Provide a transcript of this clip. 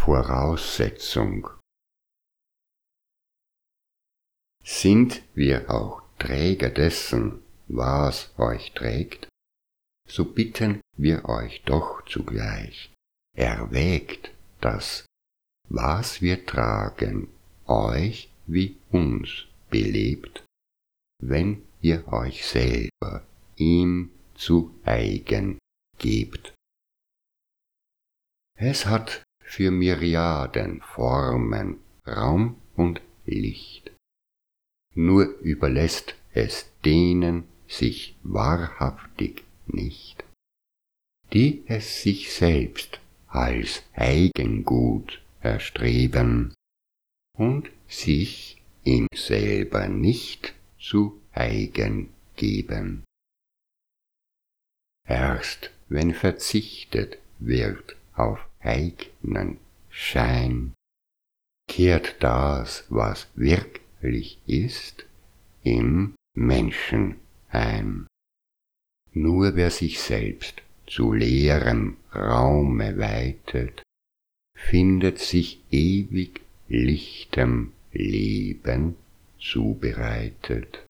Voraussetzung. Sind wir auch Träger dessen, was euch trägt, so bitten wir euch doch zugleich, erwägt, dass, was wir tragen, euch wie uns belebt, wenn ihr euch selber ihm zu eigen gebt. Es hat für Myriaden Formen Raum und Licht, nur überlässt es denen sich wahrhaftig nicht, die es sich selbst als Eigengut erstreben und sich ihm selber nicht zu eigen geben. Erst wenn verzichtet wird auf eigenen Schein, kehrt das, was wirklich ist, im Menschen ein. Nur wer sich selbst zu leerem Raume weitet, findet sich ewig lichtem Leben zubereitet.